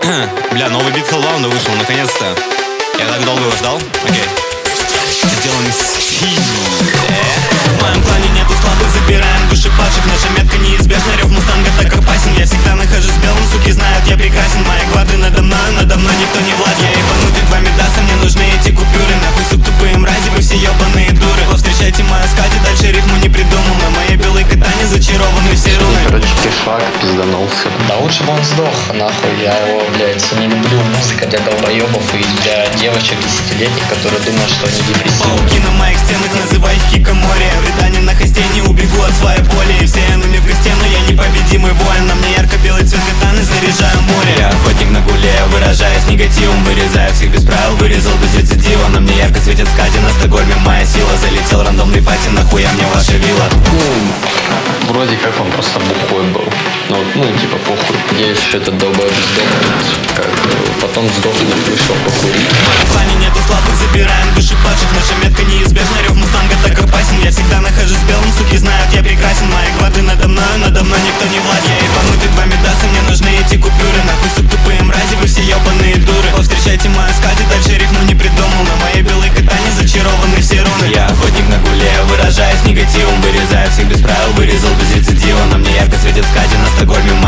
Бля, новый бит Hellbound вышел, наконец-то. Я так долго его ждал. Окей. Сделан стиль. В моем плане нету слабых, забираем души падших. Наша метка неизбежна, рев мустанга так опасен. Я всегда нахожусь в белом, суки знают, я прекрасен. Мои гварды надо мной никто не властен. Я ебанутый 2 медаса, мне нужны эти купюры. Нахуй, сук, тупые мрази, вы все ебаные дуры. Вы встречайте мою скати, дальше рифму не придумал. На моей белой катане зачарованы все руны. Короче, кишак пизданулся. Да лучше бы он сдох, нахуй, я его, блядь, не люблю. Музыка для долбоебов и для девочек 10-летних, которые думают, что они депрессивны. Пауки на моих стенах, называй их кикомори. Вреда не на хосте, не убегу от своей боли. И все мне в госте, но я непобедимый воин. На мне ярко-белый цвет катаны, заряжаю море. Я охотник на гуле, выражаясь негативом. Вырезаю всех без правил, вырезал без рецидива. На мне ярко светит скати, на Стокгольме моя сила. Залетел рандомный пати, нахуя мне ваша вилла. Вроде как он просто бухой был. Ну, типа, похуй. Надеюсь, что этот долбоеб сдохнет. Потом сдохнет, вышел покурить. В моем плане нету слабых, забираем души падших. Наша метка неизбежна, рев мустанга так опасен. Я всегда нахожусь в белом, суки знают, я прекрасен. Мои гварды надо мной никто не властен. Я ебанутый 2 медаса, мне нужны эти купюры. Нахуй, сук, тупые мрази, вы все ебаные дуры. Вы встречайте мою скати, дальше рифму не придумал. На моей белой катане зачарованы все руны. Я охотник на гуле, выражаясь негативом. Вырезаю всех без правил, вырезал без рецидива. На мне ярко светит скати, на Стокгольме